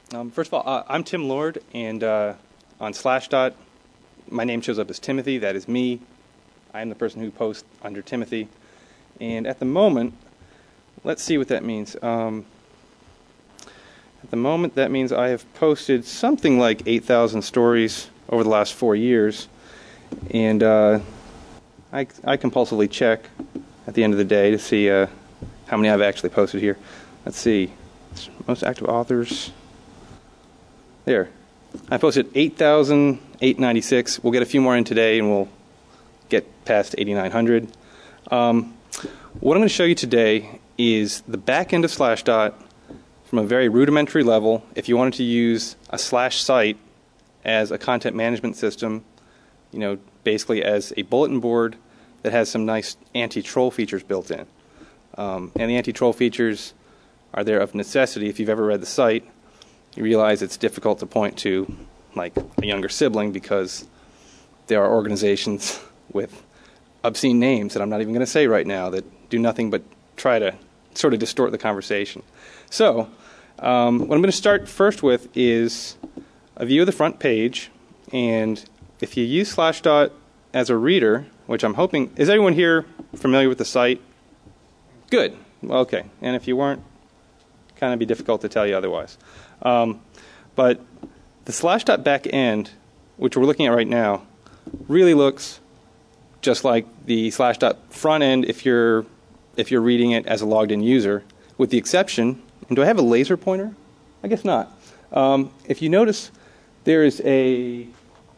First of all, I'm Tim Lord, and on Slashdot, my name shows up as Timothy. That is me. I am the person who posts under Timothy. And at the moment, let's see what that means. At the moment, that means I have posted something like 8,000 stories over the last 4 years. And I compulsively check at the end of the day to see how many I've actually posted here. Let's see. Most active authors. There. I posted 8,896. We'll get a few more in today, and we'll get past 8,900. What I'm going to show you today is the back end of Slashdot from a very rudimentary level. If you wanted to use a slash site as a content management system, you know, basically as a bulletin board that has some nice anti-troll features built in. And the anti-troll features are there of necessity. If you've ever read the site, you realize it's difficult to point to like a younger sibling because there are organizations with obscene names that I'm not even going to say right now that do nothing but try to sort of distort the conversation. So what I'm going to start first with is a view of the front page. And if you use Slashdot as a reader, which I'm hoping, is everyone here familiar with the site? Good. Well, okay. And if you weren't, kind of be difficult to tell you otherwise. But the Slashdot back end, which we're looking at right now, really looks just like the Slashdot front end if you're reading it as a logged in user, with the exception, and do I have a laser pointer? I guess not. If you notice, there is a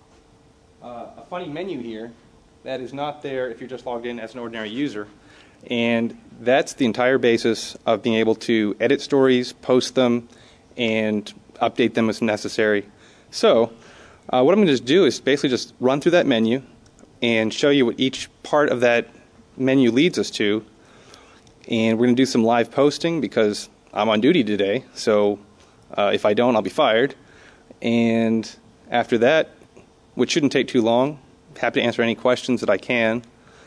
funny menu here that is not there if you're just logged in as an ordinary user. And that's the entire basis of being able to edit stories, post them, and update them as necessary. So what I'm going to just do is basically just run through that menu and show you what each part of that menu leads us to. And we're going to do some live posting because I'm on duty today. So if I don't, I'll be fired. And after that, which shouldn't take too long, happy to answer any questions that I can.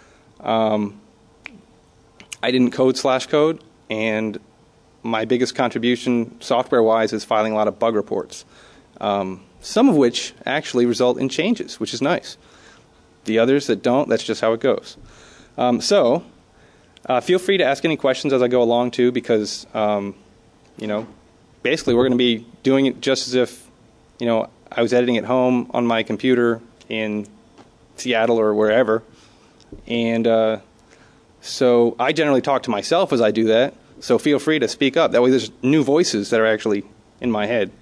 I didn't code Slashcode, and my biggest contribution software-wise is filing a lot of bug reports, some of which actually result in changes, which is nice. The others that don't, that's just how it goes. So feel free to ask any questions as I go along, too, because, you know, basically we're going to be doing it just as if, you know, I was editing at home on my computer in Seattle or wherever, and so I generally talk to myself as I do that, so feel free to speak up. That way there's new voices that are actually in my head.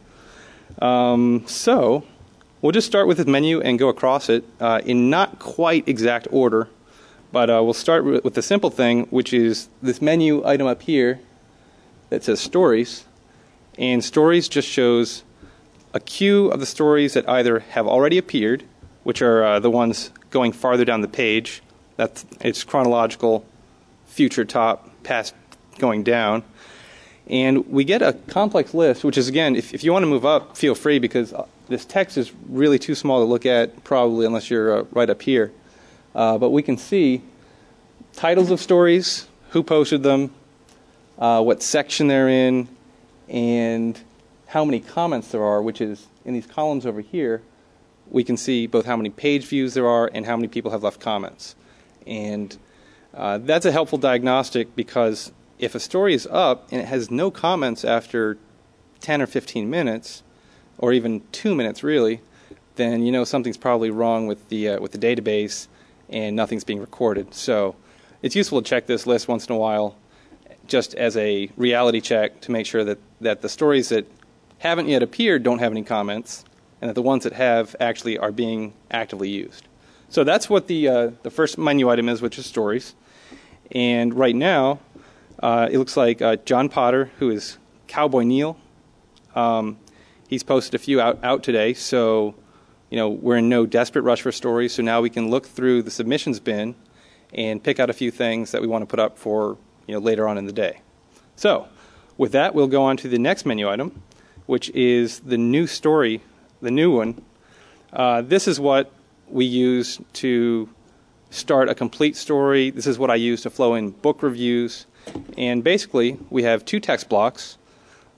So we'll just start with this menu and go across it in not quite exact order, but we'll start with the simple thing, which is this menu item up here that says Stories. And Stories just shows a queue of the stories that either have already appeared, which are the ones going farther down the page. It's chronological, future top, past going down. And we get a complex list, which is, again, if you want to move up, feel free, because this text is really too small to look at, probably, unless you're right up here. But we can see titles of stories, who posted them, what section they're in, and how many comments there are, which is in these columns over here. We can see both how many page views there are and how many people have left comments. And that's a helpful diagnostic, because if a story is up and it has no comments after 10 or 15 minutes, or even 2 minutes really, then you know something's probably wrong with the database and nothing's being recorded. So it's useful to check this list once in a while, just as a reality check to make sure that the stories that haven't yet appeared don't have any comments, and that the ones that have actually are being actively used. So that's what the first menu item is, which is Stories. And right now, it looks like John Potter, who is Cowboy Neil, he's posted a few out today. So, you know, we're in no desperate rush for stories. So now we can look through the submissions bin and pick out a few things that we want to put up for, you know, later on in the day. So with that, we'll go on to the next menu item, which is the new story, the new one. This is what we use to start a complete story. This is what I use to flow in book reviews. And basically, we have two text blocks.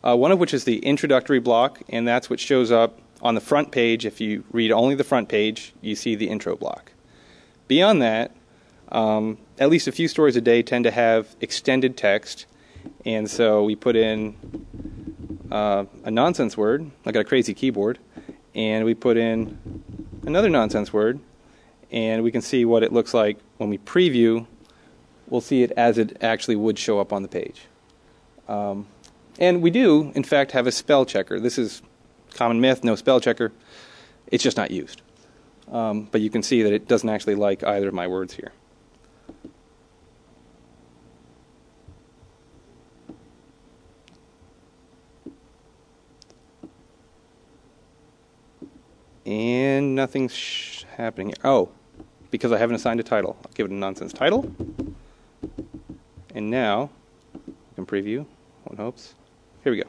one of which is the introductory block, and that's what shows up on the front page. If you read only the front page, you see the intro block. Beyond that, at least a few stories a day tend to have extended text, and so we put in a nonsense word. I got a crazy keyboard, and we put in another nonsense word, and we can see what it looks like when we preview. We'll see it as it actually would show up on the page. And we do, in fact, have a spell checker. This is common myth, no spell checker. It's just not used. But you can see that it doesn't actually like either of my words here. And nothing's happening here. Oh, because I haven't assigned a title. I'll give it a nonsense title. And now, we can preview, one hopes. Here we go.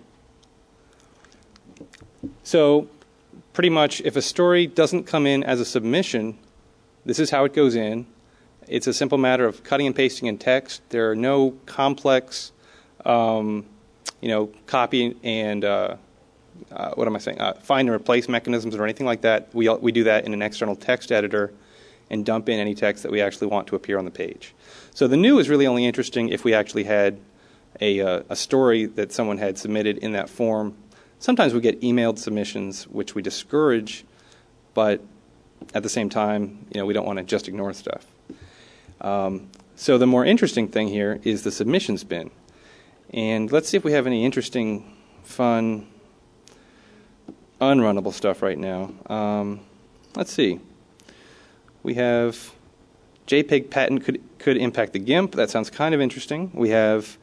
So, pretty much, if a story doesn't come in as a submission, this is how it goes in. It's a simple matter of cutting and pasting in text. There are no complex, copy and find and replace mechanisms or anything like that. We do that in an external text editor and dump in any text that we actually want to appear on the page. So the new is really only interesting if we actually had a story that someone had submitted in that form. Sometimes we get emailed submissions, which we discourage, but at the same time, we don't want to just ignore stuff. So the more interesting thing here is the submissions bin. And let's see if we have any interesting, fun, unrunnable stuff right now. Let's see. We have JPEG patent could impact the GIMP. That sounds kind of interesting. We have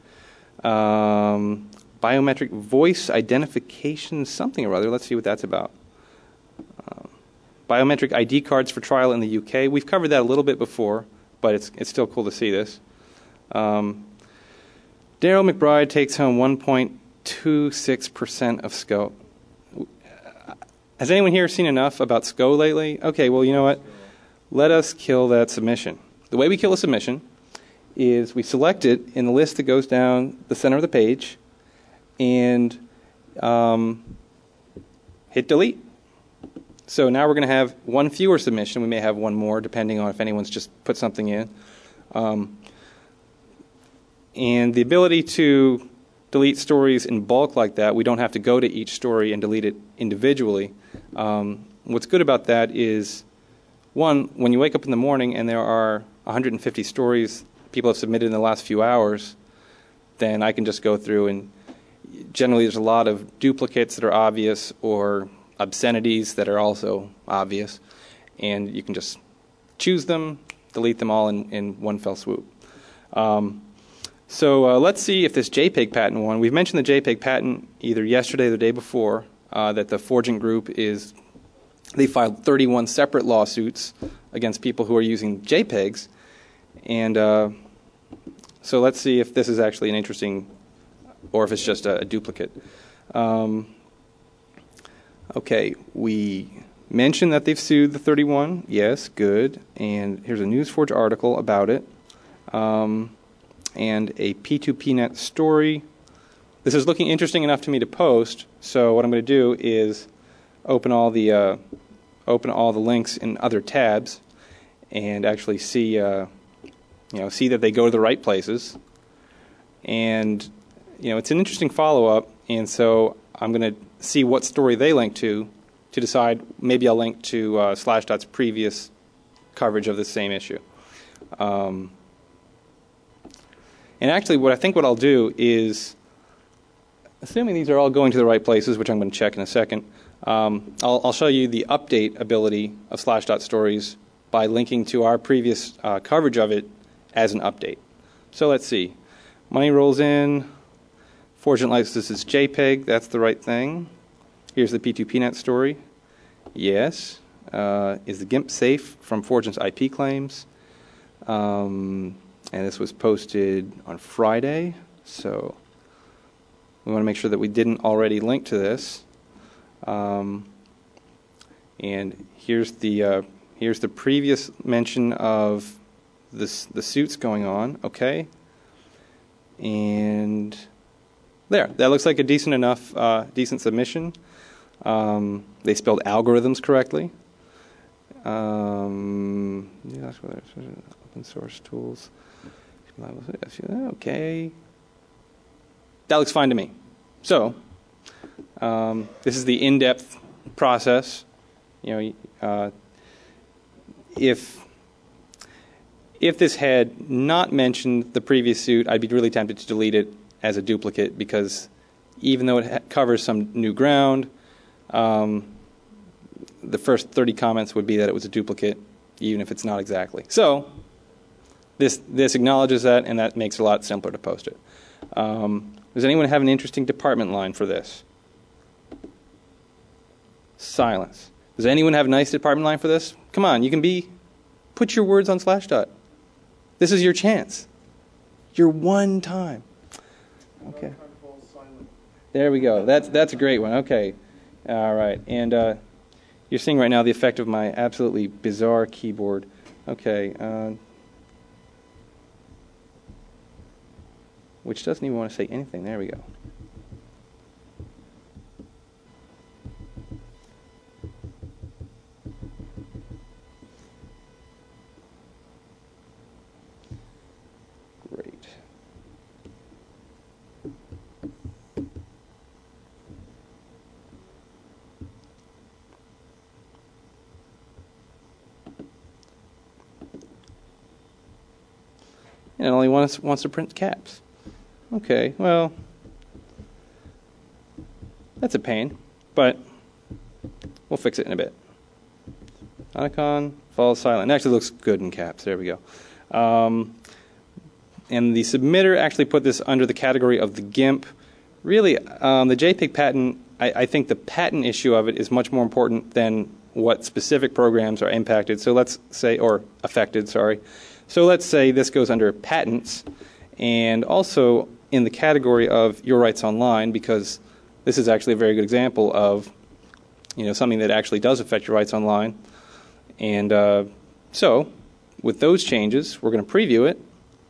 biometric voice identification, something or other. Let's see what that's about. Biometric ID cards for trial in the UK. We've covered that a little bit before, but it's still cool to see this. Daryl McBride takes home 1.26% of SCO. Has anyone here seen enough about SCO lately? Okay, well, you know what? Let us kill that submission. The way we kill a submission is we select it in the list that goes down the center of the page and hit delete. So now we're going to have one fewer submission. We may have one more depending on if anyone's just put something in. And the ability to delete stories in bulk like that, we don't have to go to each story and delete it individually. What's good about that is, one, when you wake up in the morning and there are 150 stories people have submitted in the last few hours, then I can just go through and generally there's a lot of duplicates that are obvious or obscenities that are also obvious, and you can just choose them, delete them all in one fell swoop. So let's see if this JPEG patent one, we've mentioned the JPEG patent either yesterday or the day before, that the Forgent group they filed 31 separate lawsuits against people who are using JPEGs. And so let's see if this is actually an interesting, or if it's just a duplicate. Okay, we mentioned that they've sued the 31. Yes, good. And here's a NewsForge article about it. And a P2PNet story. This is looking interesting enough to me to post, so what I'm going to do is open all the links in other tabs and actually see see that they go to the right places. And it's an interesting follow-up, and so I'm going to see what story they link to decide. Maybe I'll link to Slashdot's previous coverage of the same issue. And actually, what I'll do is, assuming these are all going to the right places, which I'm going to check in a second, I'll show you the update ability of Slashdot stories by linking to our previous coverage of it as an update. So let's see. Money rolls in. Forgent licenses JPEG. That's the right thing. Here's the P2PNet story. Yes. Is the GIMP safe from Forgent's IP claims? And this was posted on Friday, so we want to make sure that we didn't already link to this. And here's the previous mention of the suits going on. Okay, and There, that looks like a decent submission. They spelled algorithms correctly. Open source tools. Okay. That looks fine to me. So, this is the in-depth process. If this had not mentioned the previous suit, I'd be really tempted to delete it as a duplicate because even though it covers some new ground, the first 30 comments would be that it was a duplicate, even if it's not exactly. So this acknowledges that, and that makes it a lot simpler to post it. Does anyone have an interesting department line for this? Silence. Does anyone have a nice department line for this? Come on, put your words on Slashdot. This is your chance. Your one time. Okay. There we go. That's a great one. Okay. All right. And you're seeing right now the effect of my absolutely bizarre keyboard. Okay. Which doesn't even want to say anything. There we go. Great. And it only wants to print caps. Okay, well, that's a pain, but we'll fix it in a bit. Icon falls silent. It actually looks good in caps. There we go. And the submitter actually put this under the category of the GIMP. Really, the JPEG patent, I think the patent issue of it is much more important than what specific programs are impacted. So let's say, or affected, sorry. So let's say this goes under patents and also in the category of your rights online, because this is actually a very good example of something that actually does affect your rights online. And so with those changes, we're going to preview it.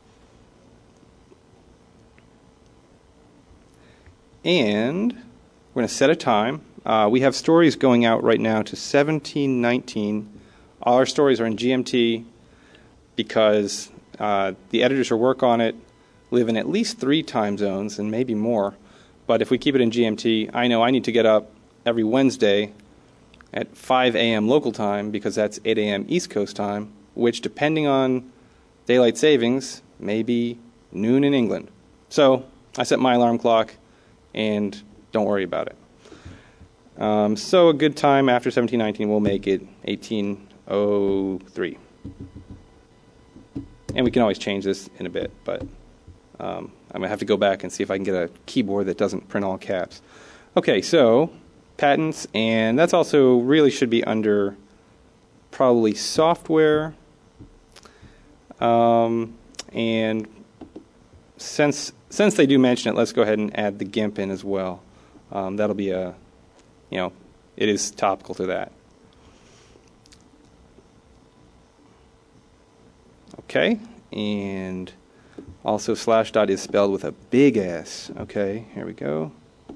And we're going to set a time. We have stories going out right now to 1719. All our stories are in GMT because the editors who work on it live in at least 3 time zones and maybe more. But if we keep it in GMT, I know I need to get up every Wednesday at 5 a.m. local time because that's 8 a.m. East Coast time, which depending on daylight savings may be noon in England. So I set my alarm clock and don't worry about it. So a good time after 1719 will make it 1803. And we can always change this in a bit, but I'm going to have to go back and see if I can get a keyboard that doesn't print all caps. Okay, so patents, and that's also really should be under probably software. And since they do mention it, let's go ahead and add the GIMP in as well. That'll be it is topical to that. Okay, and also Slashdot is spelled with a big S. Okay, here we go.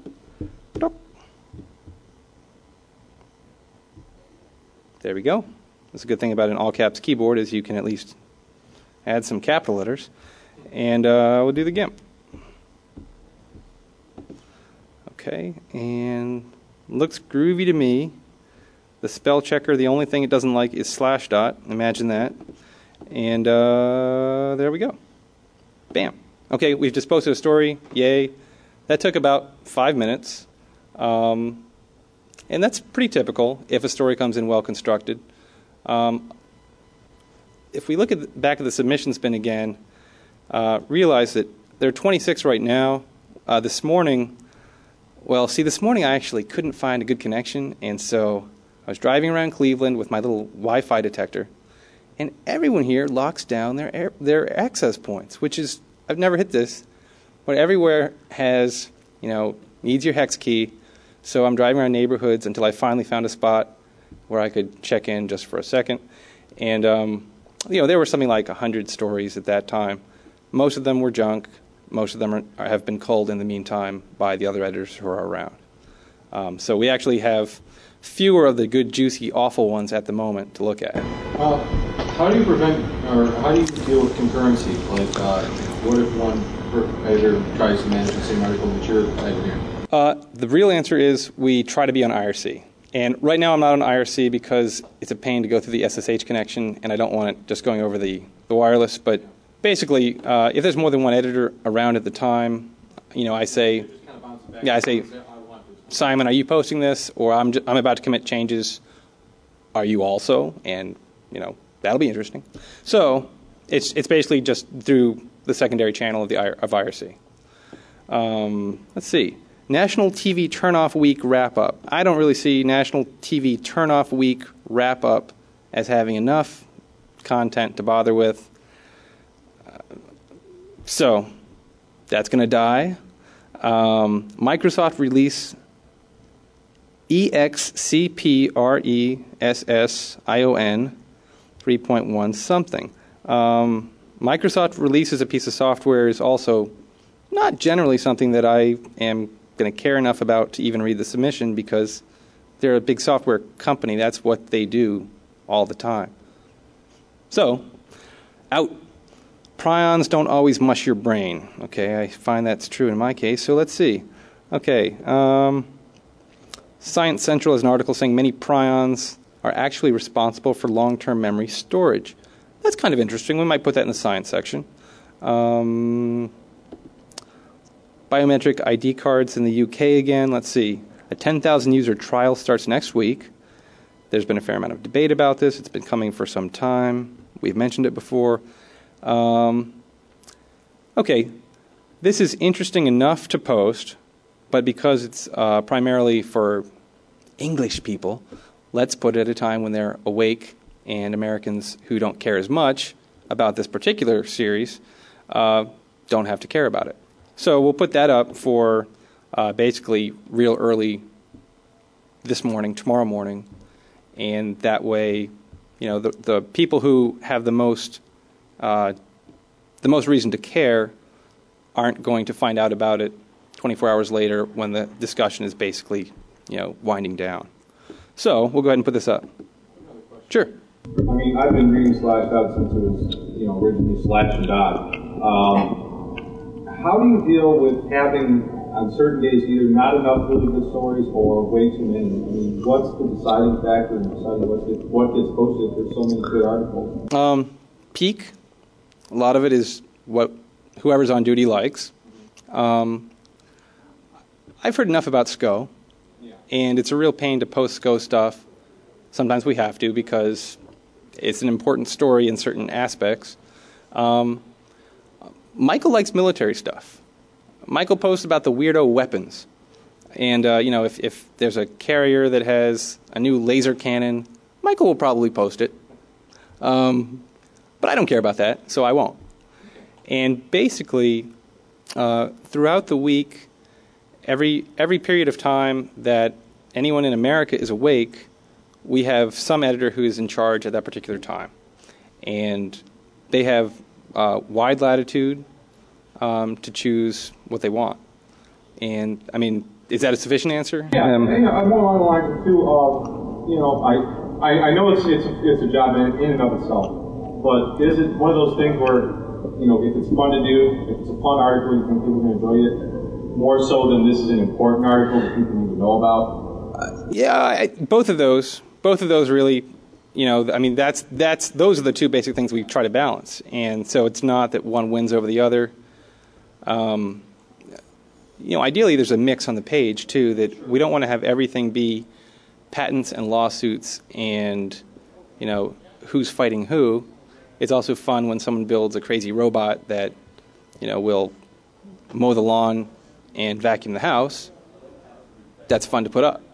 There we go. That's a good thing about an all-caps keyboard is you can at least add some capital letters. And we'll do the GIMP. Okay, and looks groovy to me. The spell checker, the only thing it doesn't like is Slashdot. Imagine that. And there we go. Bam. Okay, we've just posted a story. Yay. That took about 5 minutes. And that's pretty typical if a story comes in well constructed. If we look at back at the submissions bin again, realize that there are 26 right now. This morning I actually couldn't find a good connection, and so I was driving around Cleveland with my little Wi-Fi detector, and everyone here locks down their access points, which is, I've never hit this, but everywhere has, needs your hex key. So I'm driving around neighborhoods until I finally found a spot where I could check in just for a second. And, there were something like 100 stories at that time. Most of them were junk. most of them have been culled in the meantime by the other editors who are around. So we actually have fewer of the good, juicy, awful ones at the moment to look at. How do you prevent, or how do you deal with concurrency? Like, what if one editor tries to manage the same article that you're editing? The real answer is we try to be on IRC. And right now I'm not on IRC because it's a pain to go through the SSH connection, and I don't want it just going over the wireless. But basically, if there's more than one editor around at the time, I say, Simon, are you posting this? Or I'm about to commit changes. Are you also? And, that'll be interesting. So it's basically just through the secondary channel of IRC. Let's see. National TV Turnoff Week Wrap-Up. I don't really see National TV Turnoff Week Wrap-Up as having enough content to bother with. So that's going to die. Microsoft release EXCPRESSION 3.1 something. Microsoft releases a piece of software is also not generally something that I am going to care enough about to even read the submission because they're a big software company. That's what they do all the time. So, out. Prions don't always mush your brain. Okay, I find that's true in my case. So let's see. Okay, Science Central has an article saying many prions are actually responsible for long-term memory storage. That's kind of interesting. We might put that in the science section. Biometric ID cards in the UK again. Let's see. A 10,000 user trial starts next week. There's been a fair amount of debate about this. It's been coming for some time. We've mentioned it before. Okay, this is interesting enough to post, but because it's primarily for English people, let's put it at a time when they're awake and Americans who don't care as much about this particular series don't have to care about it. So we'll put that up for basically real early this morning, tomorrow morning, and that way, the people who have the most reason to care aren't going to find out about it 24 hours later when the discussion is basically, winding down. So we'll go ahead and put this up. Sure. I mean, I've been reading Slashdot since it was, originally Slashdot. How do you deal with having, on certain days, either not enough really good stories or way too many? I mean, what's the deciding factor in deciding what gets posted if there's so many good articles? Peak. A lot of it is what whoever's on duty likes. I've heard enough about SCO, and it's a real pain to post SCO stuff. Sometimes we have to because it's an important story in certain aspects. Michael likes military stuff. Michael posts about the weirdo weapons. And, if there's a carrier that has a new laser cannon, Michael will probably post it. But I don't care about that, so I won't. And basically, throughout the week, every period of time that anyone in America is awake, we have some editor who is in charge at that particular time. And they have wide latitude to choose what they want. And, I mean, is that a sufficient answer? Yeah, I'm more along the lines too of, I know it's a job in and of itself, but is it one of those things where, if it's fun to do, if it's a fun article, you think people can enjoy it, more so than this is an important article that people need to know about? Both of those really, those are the two basic things we try to balance. And so it's not that one wins over the other. Ideally there's a mix on the page too, that we don't want to have everything be patents and lawsuits and, who's fighting who. It's also fun when someone builds a crazy robot that, will mow the lawn and vacuum the house. That's fun to put up.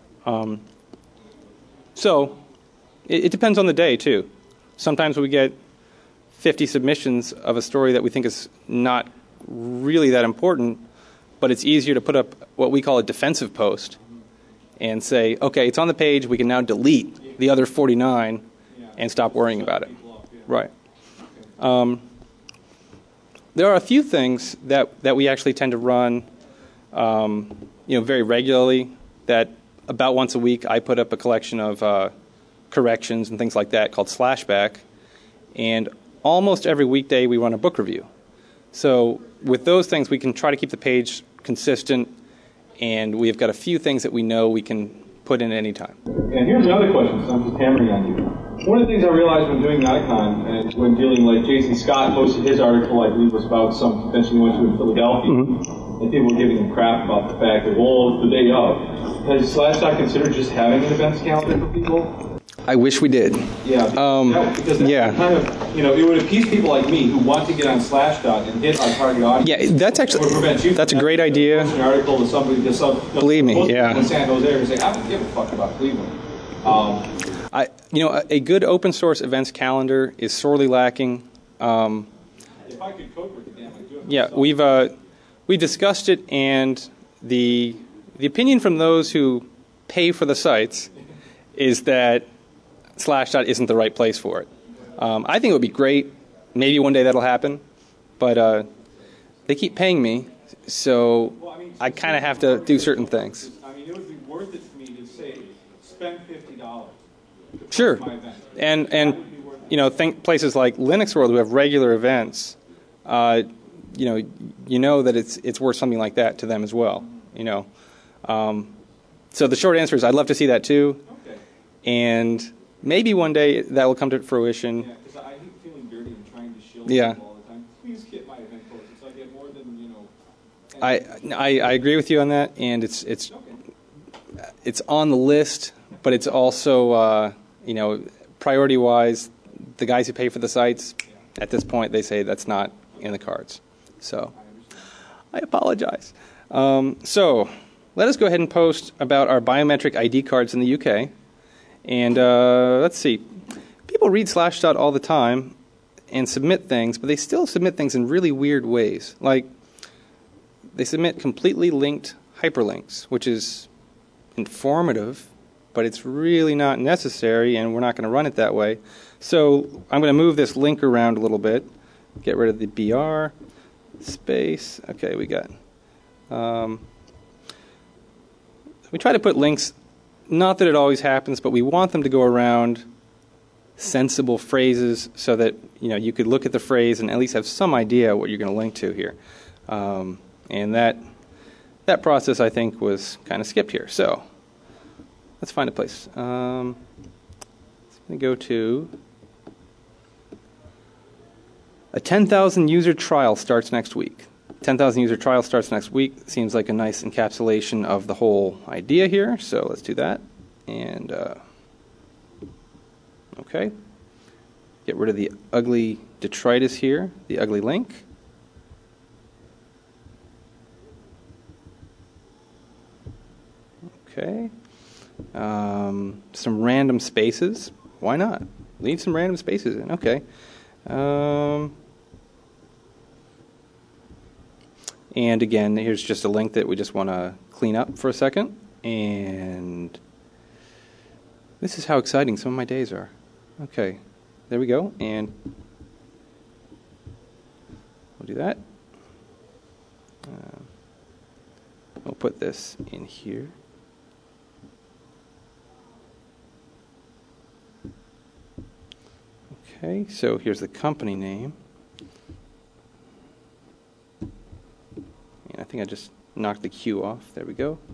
So it depends on the day too. Sometimes we get 50 submissions of a story that we think is not really that important, but it's easier to put up what we call a defensive post and say, okay, it's on the page, we can now delete the other 49 and stop worrying about it. Right. there are a few things that we actually tend to run, very regularly. That about once a week I put up a collection of corrections and things like that called Slashback, and almost every weekday we run a book review. So with those things, we can try to keep the page consistent, and we've got a few things that we know we can put in at any time. And here's another question, so I'm just hammering on you. One of the things I realized when doing Nikon and when dealing, like Jason Scott posted his article, I believe was about some convention he went to in Philadelphia, and people were giving him crap about the fact that, well, the day of. Has Slashdot considered just having an events calendar for people? I wish we did. Yeah, because that kind of, it would appease people like me who want to get on Slashdot and hit our target audience. Yeah, that's actually, that's a great idea. An article to somebody, believe me, yeah. In San Jose, and say, I don't give a fuck about Cleveland. A good open source events calendar is sorely lacking. If I could code with it, damn, I'd do it. Yeah, we discussed it, and the opinion from those who pay for the sites is that Slashdot isn't the right place for it. I think it would be great. Maybe one day that'll happen, but they keep paying me, so I kind of have to do certain things. I mean, it would be worth it for me to say, spend $50. Sure, and think places like Linux World who have regular events. You know that it's worth something like that to them as well. So the short answer is I'd love to see that too, and maybe one day that will come to fruition. Yeah, because I hate feeling dirty and trying to shill people all the time. Please get my event codes. It's like I get more than I agree with you on that, and it's on the list, but it's also priority wise, the guys who pay for the sites at this point they say that's not in the cards. So I apologize. So let us go ahead and post about our biometric ID cards in the UK. And let's see. People read Slashdot all the time and submit things, but they still submit things in really weird ways. Like, they submit completely linked hyperlinks, which is informative, but it's really not necessary, and we're not going to run it that way. So I'm going to move this link around a little bit, get rid of the BR, space. Okay, we got... we try to put links... Not that it always happens, but we want them to go around sensible phrases so that you could look at the phrase and at least have some idea what you're going to link to here. And that process, I think, was kind of skipped here. So let's find a place. I'm going to go to a 10,000 user trial starts next week. 10,000 user trial starts next week. Seems like a nice encapsulation of the whole idea here. So let's do that. And okay. Get rid of the ugly detritus here, the ugly link. Okay. Some random spaces. Why not? Leave some random spaces in. Okay. And again, here's just a link that we just want to clean up for a second. And this is how exciting some of my days are. Okay, there we go. And we'll do that. We'll put this in here. Okay, so here's the company name. I think I just knocked the Q off. There we go.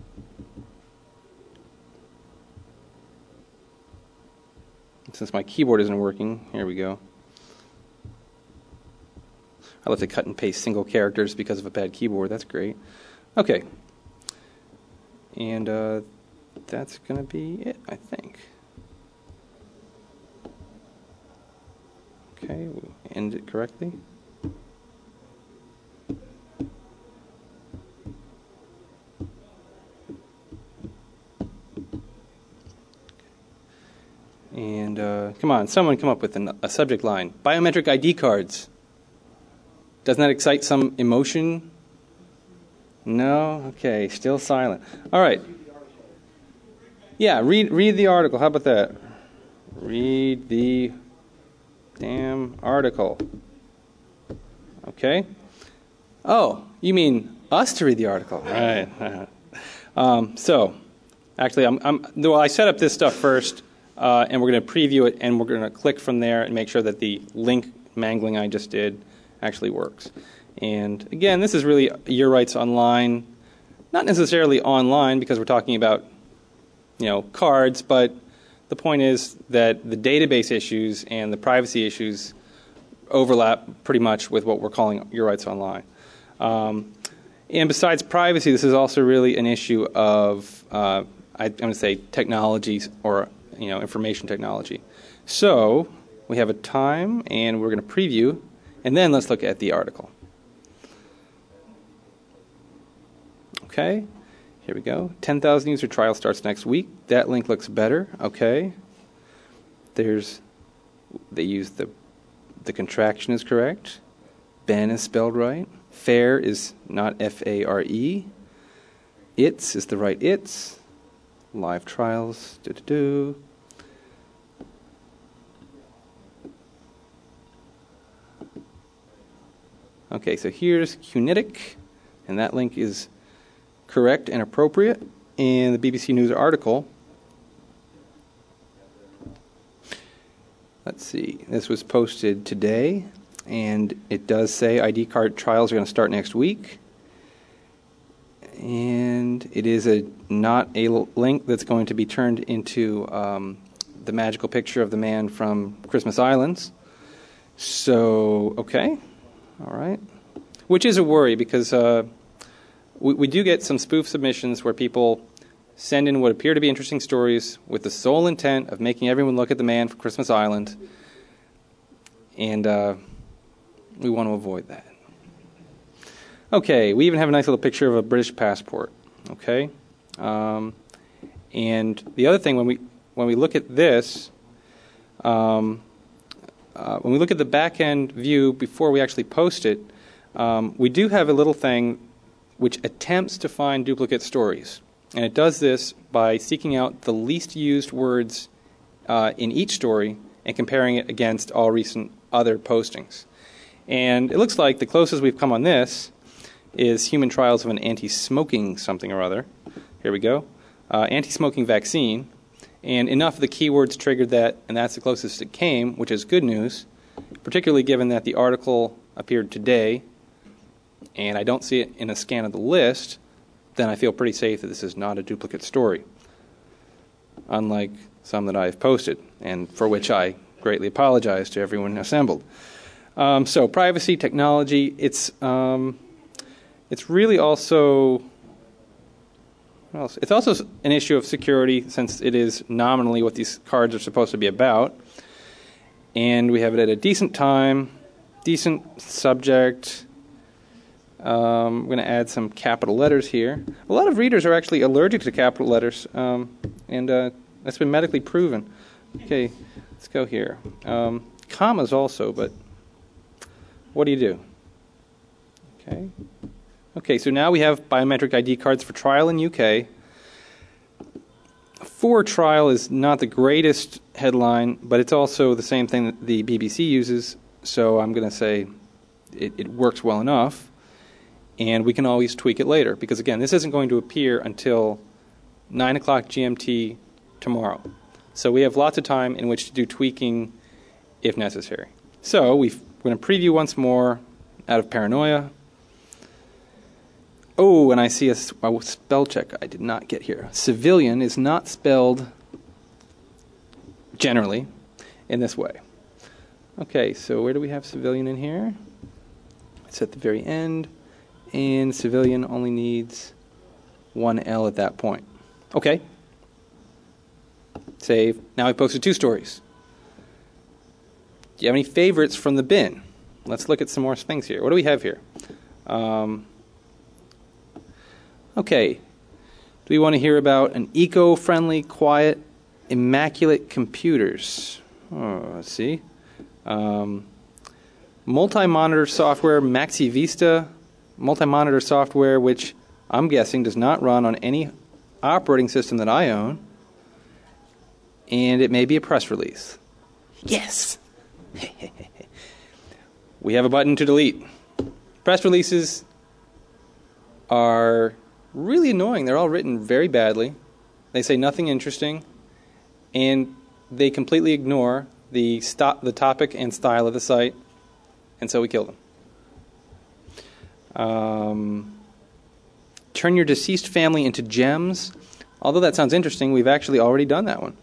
Since my keyboard isn't working, here we go. I love to cut and paste single characters because of a bad keyboard. That's great. Okay. And that's going to be it, I think. Okay, we'll end it correctly. And come on, someone come up with a subject line. Biometric ID cards. Doesn't that excite some emotion? No? Okay, still silent. All right. Yeah, read the article. How about that? Read the damn article. Okay. Oh, you mean us to read the article? Right. So, actually, I set up this stuff first, and we're going to preview it, and we're going to click from there and make sure that the link mangling I just did actually works. And again, this is really Your Rights Online, not necessarily online because we're talking about, cards, but the point is that the database issues and the privacy issues overlap pretty much with what we're calling Your Rights Online. And besides privacy, this is also really an issue of, I'm going to say, technologies or information technology. So we have a time, and we're going to preview, and then let's look at the article. Okay, here we go. 10,000 user trial starts next week. That link looks better. Okay. They use the contraction is correct. Ben is spelled right. Fair is not F-A-R-E. It's is the right it's. Live trials. Okay, so here's Qnitic, and that link is correct and appropriate. And the BBC News article, let's see, this was posted today, and it does say ID card trials are going to start next week. And it is not a link that's going to be turned into the magical picture of the man from Christmas Islands. So, okay, all right. Which is a worry because we do get some spoof submissions where people send in what appear to be interesting stories with the sole intent of making everyone look at the man from Christmas Island. And we want to avoid that. Okay, we even have a nice little picture of a British passport. Okay, and the other thing when we look at this, when we look at the back end view before we actually post it, we do have a little thing which attempts to find duplicate stories, and it does this by seeking out the least used words in each story and comparing it against all recent other postings. And it looks like the closest we've come on this is human trials of an anti-smoking something or other. Here we go. Anti-smoking vaccine. And enough of the keywords triggered that, and that's the closest it came, which is good news, particularly given that the article appeared today, and I don't see it in a scan of the list, then I feel pretty safe that this is not a duplicate story, unlike some that I've posted, and for which I greatly apologize to everyone assembled. So privacy, technology, it's really also, it's also an issue of security since it is nominally what these cards are supposed to be about. And we have it at a decent time, decent subject. I'm going to add some capital letters here. A lot of readers are actually allergic to capital letters, and that's been medically proven. Okay, let's go here. Commas also, but what do you do? Okay, so now we have biometric ID cards for trial in UK. For trial is not the greatest headline, but it's also the same thing that the BBC uses, so I'm going to say it works well enough, and we can always tweak it later, because again, this isn't going to appear until 9 o'clock GMT tomorrow. So we have lots of time in which to do tweaking if necessary. So we're going to preview once more out of paranoia. Oh, and I see a spell check I did not get here. Civilian is not spelled generally in this way. Okay, so where do we have civilian in here? It's at the very end, and civilian only needs one L at that point. Okay. Save. Now I posted 2 stories. Do you have any favorites from the bin? Let's look at some more things here. What do we have here? Okay. Do we want to hear about an eco-friendly, quiet, immaculate computers? Oh, let's see. Multi-monitor software, Maxi Vista. Multi-monitor software, which I'm guessing does not run on any operating system that I own. And it may be a press release. Yes! We have a button to delete. Press releases are really annoying. They're all written very badly. They say nothing interesting, and they completely ignore the topic and style of the site, and so we kill them. Turn your deceased family into gems. Although that sounds interesting, we've actually already done that one.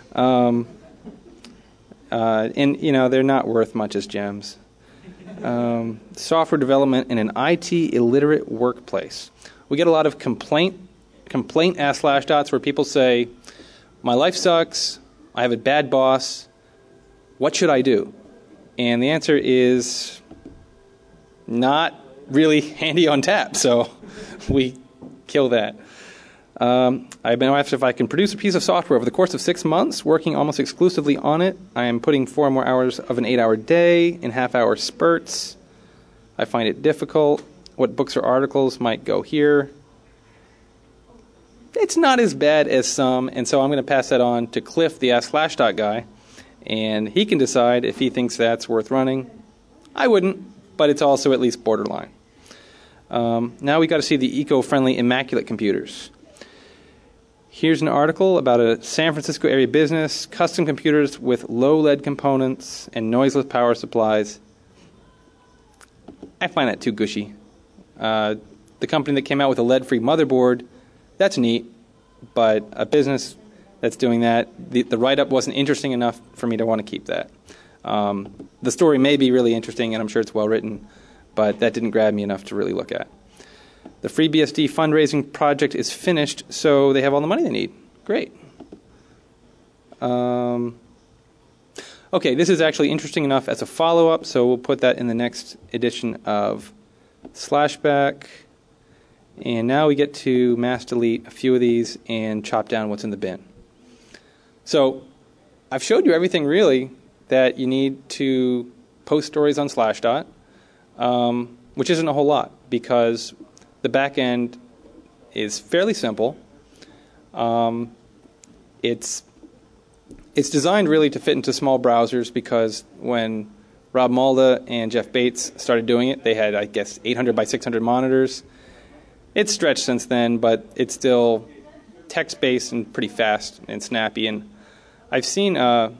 And, they're not worth much as gems. Software development in an IT illiterate workplace. We get a lot of complaint ask Slashdot where people say, my life sucks, I have a bad boss, what should I do? And the answer is not really handy on tap, so we kill that. I've been asked if I can produce a piece of software over the course of 6 months, working almost exclusively on it. I am putting 4 more hours of an 8-hour day in half-hour spurts. I find it difficult. What books or articles might go here? It's not as bad as some, and so I'm going to pass that on to Cliff, the Ask Slashdot guy, and he can decide if he thinks that's worth running. I wouldn't, but it's also at least borderline. Now we got to see the eco-friendly immaculate computers. Here's an article about a San Francisco area business, custom computers with low lead components and noiseless power supplies. I find that too gushy. The company that came out with a lead-free motherboard, that's neat, but a business that's doing that, the write-up wasn't interesting enough for me to want to keep that. The story may be really interesting, and I'm sure it's well-written, but that didn't grab me enough to really look at. The FreeBSD fundraising project is finished, so they have all the money they need. Great. Okay, this is actually interesting enough as a follow-up, so we'll put that in the next edition of Slashback. And now we get to mass delete a few of these and chop down what's in the bin. So I've showed you everything, really, that you need to post stories on Slashdot, which isn't a whole lot, because the back end is fairly simple. It's designed really to fit into small browsers, because when Rob Malda and Jeff Bates started doing it, they had, I guess, 800 by 600 monitors. It's stretched since then, but it's still text-based and pretty fast and snappy. And I've seen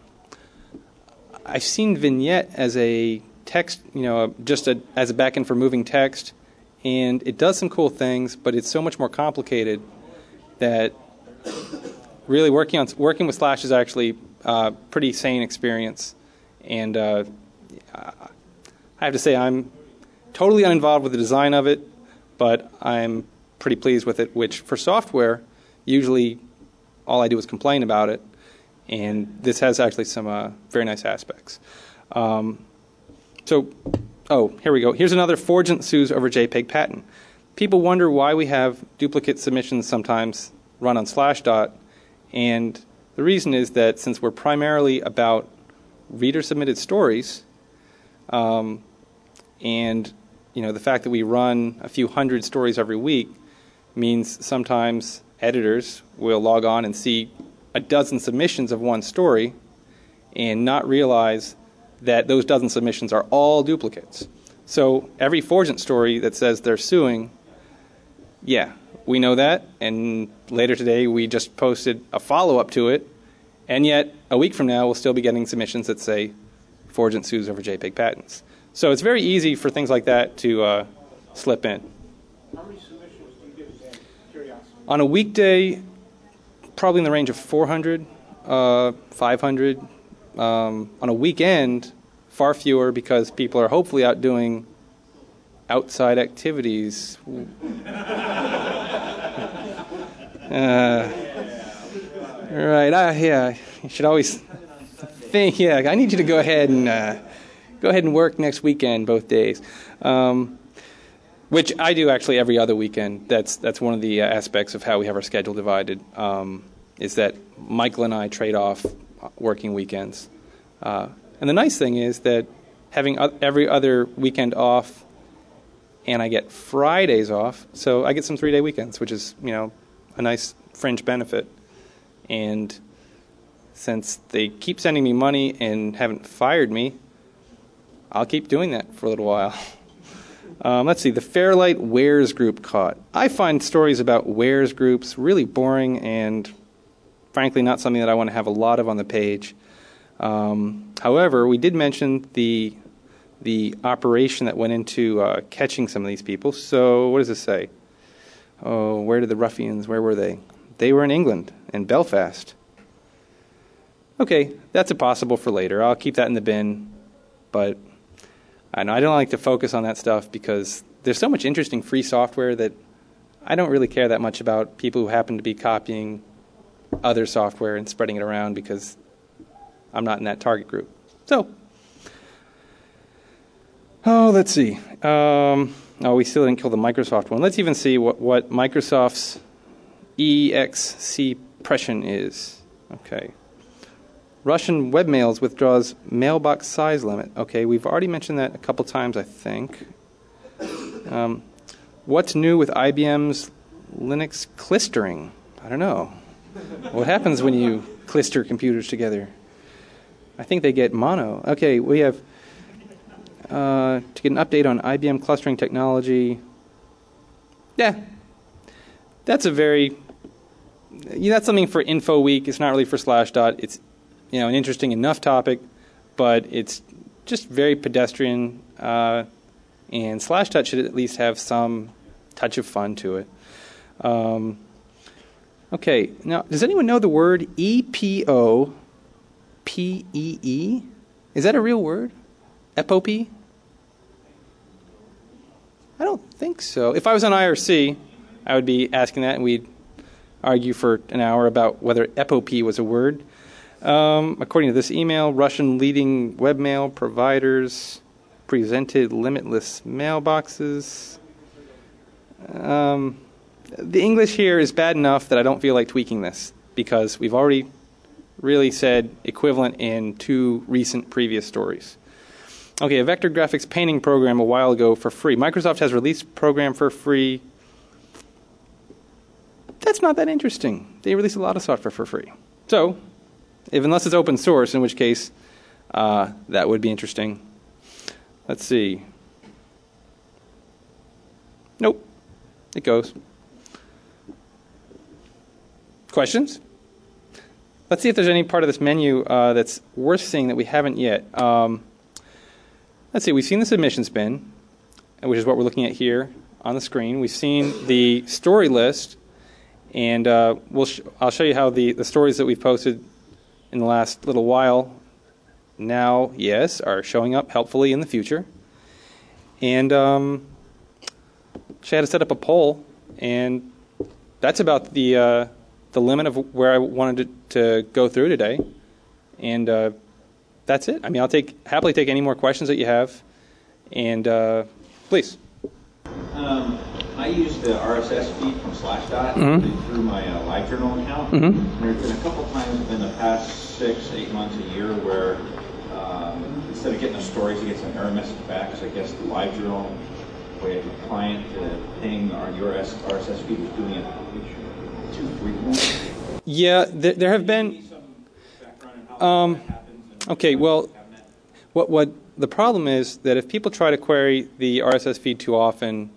Vignette as a text, as a backend for moving text, and it does some cool things, but it's so much more complicated that really working with Slash is actually a pretty sane experience. And I have to say I'm totally uninvolved with the design of it, but I'm pretty pleased with it, which for software, usually all I do is complain about it, and this has actually some very nice aspects. Here we go. Here's another Forgent sues over JPEG patent. People wonder why we have duplicate submissions sometimes run on Slashdot, and the reason is that since we're primarily about reader-submitted stories, and the fact that we run a few hundred stories every week means sometimes editors will log on and see a dozen submissions of one story and not realize that those dozen submissions are all duplicates. So every Forgent story that says they're suing, yeah, we know that, and later today we just posted a follow-up to it, and yet a week from now we'll still be getting submissions that say Forgent sues over JPEG patents. So it's very easy for things like that to slip in. How many submissions do you get a day? Curiosity. On a weekday, probably in the range of 400, 500. On a weekend, far fewer, because people are hopefully out doing outside activities. Right, yeah, you should always think, I need you to go ahead and work next weekend, both days. Which I do actually every other weekend. That's one of the aspects of how we have our schedule divided, is that Michael and I trade off working weekends. And the nice thing is that having every other weekend off, and I get Fridays off, so I get some 3-day weekends, which is, a nice fringe benefit. And since they keep sending me money and haven't fired me, I'll keep doing that for a little while. Let's see, the Fairlight Wares Group caught. I find stories about wares groups really boring and, frankly, not something that I want to have a lot of on the page. However, we did mention the operation that went into catching some of these people. So what does this say? Oh, where did the ruffians, where were they? They were in England, in Belfast. Okay, that's a possible for later. I'll keep that in the bin, but I know I don't like to focus on that stuff because there's so much interesting free software that I don't really care that much about people who happen to be copying other software and spreading it around because I'm not in that target group. So, let's see. We still didn't kill the Microsoft one. Let's even see what Microsoft's exCpression is. Okay. Russian webmails withdraws mailbox size limit. Okay, we've already mentioned that a couple times, I think. What's new with IBM's Linux clustering? I don't know. What happens when you cluster computers together? I think they get mono. Okay, we have to get an update on IBM clustering technology. Yeah, that's that's something for InfoWeek. It's not really for Slashdot. It's an interesting enough topic, but it's just very pedestrian, and Slashdot should at least have some touch of fun to it. Okay, now, does anyone know the word EPOPEE? Is that a real word? EPOPEE? I don't think so. If I was on IRC, I would be asking that, and we'd argue for an hour about whether EPOPEE was a word. According to this email, Russian leading webmail providers presented limitless mailboxes. The English here is bad enough that I don't feel like tweaking this because we've already really said equivalent in two recent previous stories. Okay, a vector graphics painting program a while ago for free. Microsoft has released a program for free. That's not that interesting. They release a lot of software for free. So, unless it's open source, in which case that would be interesting. Let's see. Nope. It goes. Questions? Let's see if there's any part of this menu that's worth seeing that we haven't yet. Let's see. We've seen the submissions bin, which is what we're looking at here on the screen. We've seen the story list, and I'll show you how the stories that we've posted in the last little while now, yes, are showing up helpfully in the future. And show you how to set up a poll, and that's about the limit of where I wanted to go through today. And that's it. I mean, I'll happily take any more questions that you have. And please. I use the RSS feed from Slashdot through my LiveJournal account. Mm-hmm. There's been a couple times in the past 6-8 months, a year, where instead of getting the stories, he gets an error message back. So I guess the LiveJournal way of the client paying your RSS feed was doing it too frequently. Yeah, there have been. Okay, well, what the problem is that if people try to query the RSS feed too often,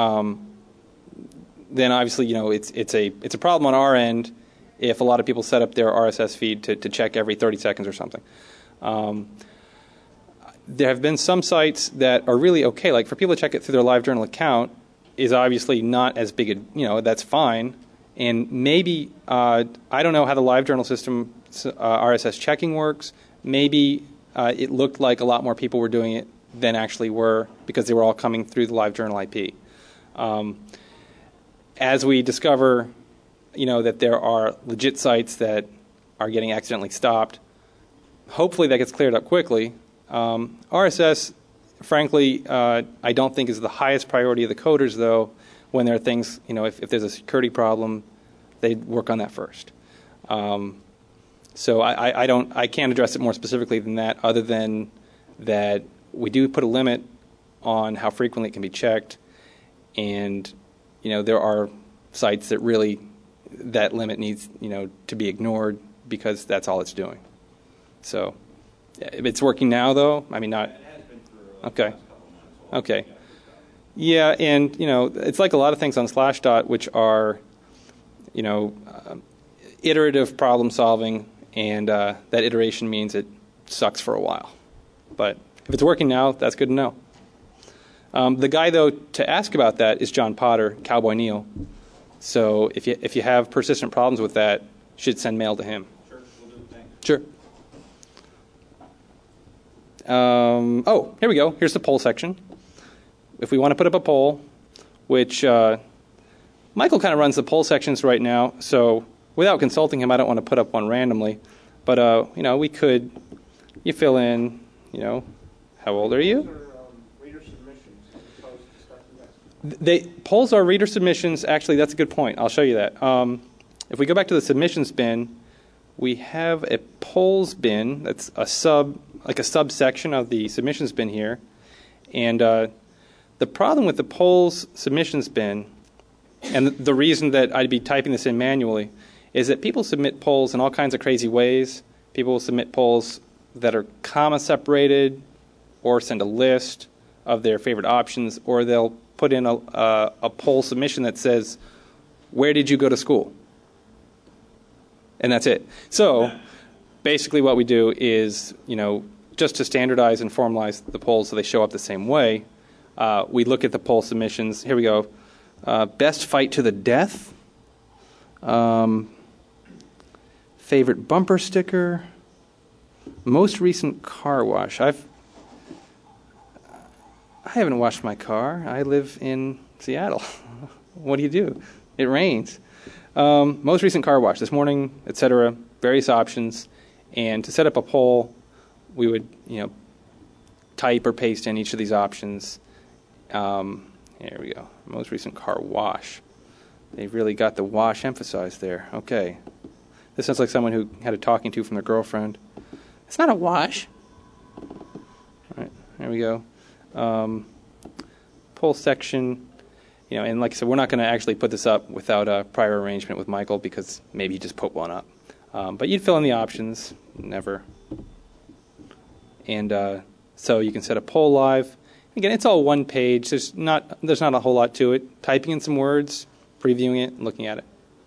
then obviously it's a problem on our end if a lot of people set up their RSS feed to check every 30 seconds or something. There have been some sites that are really okay. Like for people to check it through their LiveJournal account is obviously not as big a, that's fine. And maybe, I don't know how the LiveJournal system RSS checking works. Maybe it looked like a lot more people were doing it than actually were because they were all coming through the LiveJournal IP. As we discover, that there are legit sites that are getting accidentally stopped, hopefully that gets cleared up quickly. RSS, frankly, I don't think is the highest priority of the coders, though. When there are things, if there's a security problem, they'd work on that first. So I can't address it more specifically than that, other than that we do put a limit on how frequently it can be checked, and there are sites that really that limit needs to be ignored because that's all it's doing. So it's working now, though. I mean, not. It has been for Okay. the last couple months. Okay. Yeah, and it's like a lot of things on Slashdot, which are, iterative problem solving, and that iteration means it sucks for a while. But if it's working now, that's good to know. The guy, though, to ask about that is John Potter, Cowboy Neil. So if you have persistent problems with that, you should send mail to him. Sure, we'll do. Thanks. Sure. Here we go. Here's the poll section. If we want to put up a poll, which Michael kind of runs the poll sections right now, so without consulting him, I don't want to put up one randomly. But, we could, you fill in, how old are you? Those are reader submissions as opposed to stuff you guys. Polls are reader submissions. Actually, that's a good point. I'll show you that. If we go back to the submissions bin, we have a polls bin that's a subsection of the submissions bin here. And the problem with the polls submissions bin, and the reason that I'd be typing this in manually, is that people submit polls in all kinds of crazy ways. People will submit polls that are comma separated, or send a list of their favorite options, or they'll put in a poll submission that says, "Where did you go to school?" And that's it. So basically what we do is, just to standardize and formalize the polls so they show up the same way, we look at the poll submissions. Here we go. Best fight to the death. Favorite bumper sticker. Most recent car wash. I haven't washed my car. I live in Seattle. What do you do? It rains. Most recent car wash this morning, etc. Various options. And to set up a poll, we would, type or paste in each of these options. Here we go. Most recent car wash. They've really got the wash emphasized there. Okay. This sounds like someone who had a talking to from their girlfriend. It's not a wash. All right. There we go. Poll section. And like I said, we're not going to actually put this up without a prior arrangement with Michael because maybe he just put one up. But you'd fill in the options. Never. And so you can set a poll live. Again, it's all one page. There's not a whole lot to it. Typing in some words, previewing it, and looking at it.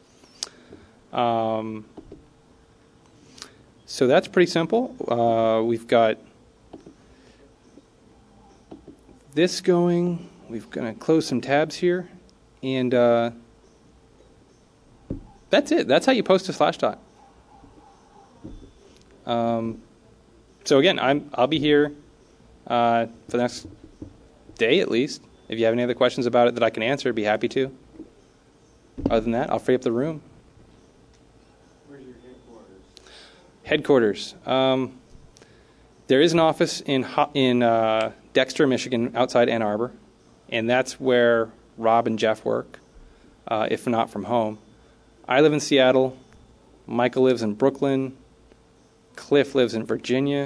So that's pretty simple. We've got this going. We're going to close some tabs here. And that's it. That's how you post to Slashdot. So again, I'll be here for the next day at least. If you have any other questions about it that I can answer, I'd be happy to. Other than that, I'll free up the room. Where's your headquarters? There is an office in Dexter, Michigan, outside Ann Arbor, and that's where Rob and Jeff work, if not from home. I live in Seattle. Michael lives in Brooklyn. Cliff lives in Virginia.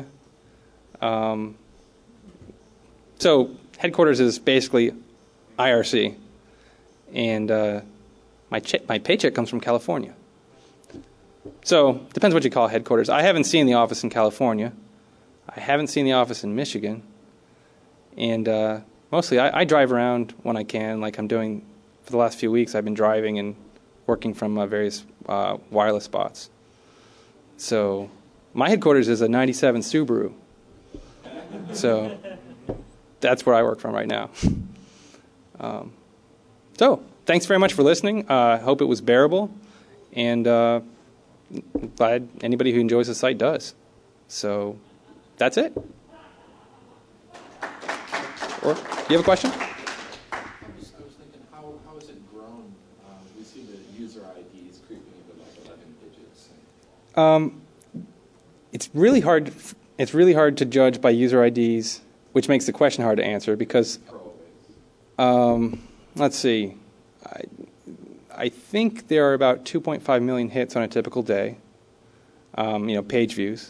So headquarters is basically IRC, and my paycheck comes from California. So depends what you call headquarters. I haven't seen the office in California. I haven't seen the office in Michigan, and mostly I drive around when I can, like I'm doing for the last few weeks. I've been driving and working from various wireless spots. So my headquarters is a 97 Subaru. So that's where I work from right now. So thanks very much for listening. I hope it was bearable, and glad anybody who enjoys the site does. So that's it. Or do you have a question? I was thinking, how has it grown? We see the user IDs creeping into like 11 digits. It's really hard. It's really hard to judge by user IDs, which makes the question hard to answer because, let's see, I think there are about 2.5 million hits on a typical day. Page views.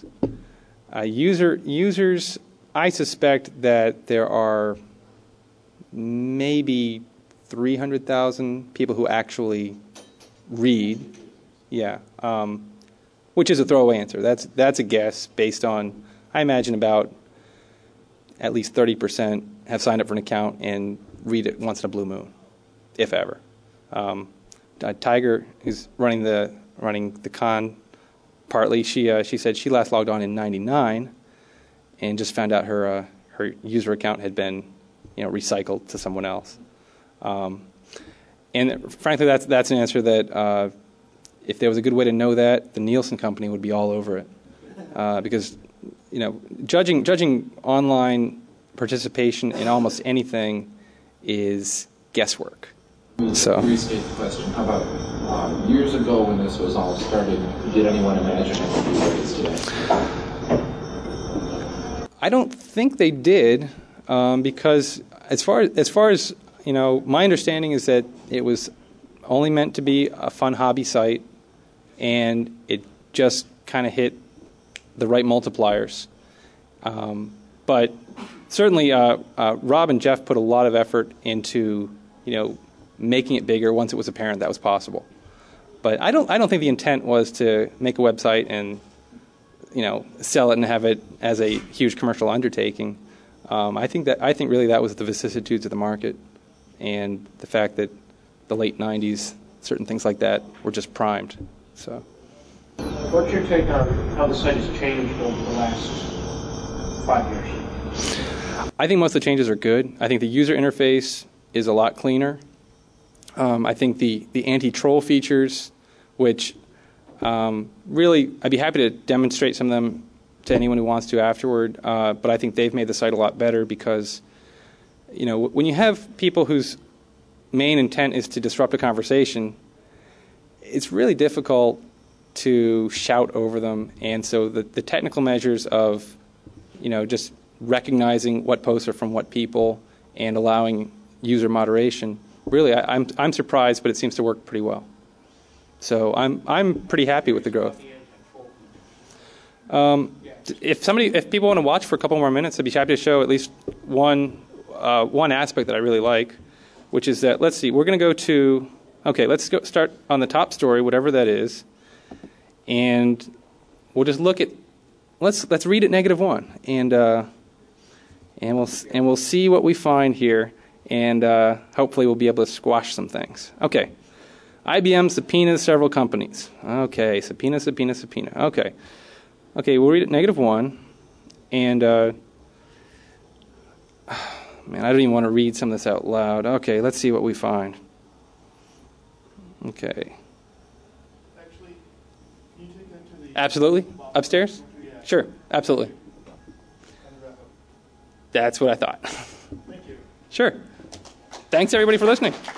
Users, I suspect that there are maybe 300,000 people who actually read. Yeah. Which is a throwaway answer. That's a guess based on, I imagine about at least 30% have signed up for an account, and read it once in a blue moon, if ever. Tiger, who's running the con partly, she said she last logged on in '99 and just found out her user account had been recycled to someone else. And frankly, that's an answer that if there was a good way to know that, the Nielsen company would be all over it, because judging online participation in almost anything is guesswork. So, restate the question. How about years ago when this was all started? Did anyone imagine it would be what it is today? I don't think they did, because as far as my understanding is that it was only meant to be a fun hobby site, and it just kind of hit the right multipliers. But certainly, Rob and Jeff put a lot of effort into making it bigger once it was apparent that was possible. But I don't think the intent was to make a website and sell it and have it as a huge commercial undertaking. I think really that was the vicissitudes of the market and the fact that the late '90s, certain things like that were just primed. So, what's your take on how the site has changed over the last 5 years? I think most of the changes are good. I think the user interface is a lot cleaner. I think the anti-troll features, which really I'd be happy to demonstrate some of them to anyone who wants to afterward, but I think they've made the site a lot better because, when you have people whose main intent is to disrupt a conversation, it's really difficult to shout over them. And so the technical measures of, just recognizing what posts are from what people and allowing user moderation, really, I'm surprised, but it seems to work pretty well. So I'm pretty happy with the growth. If people want to watch for a couple more minutes, I'd be happy to show at least one aspect that I really like, which is that, let's see, we're going to go to, let's start on the top story, whatever that is, and we'll just look at, let's read at -1, and we'll see what we find here, and hopefully we'll be able to squash some things. Okay, IBM subpoenas several companies. Okay, subpoena. Okay, we'll read at -1, and man, I don't even want to read some of this out loud. Okay, let's see what we find. Okay. Actually, can you take that to the... Absolutely. Upstairs? Yeah. Sure, absolutely. That's what I thought. Thank you. Sure. Thanks, everybody, for listening.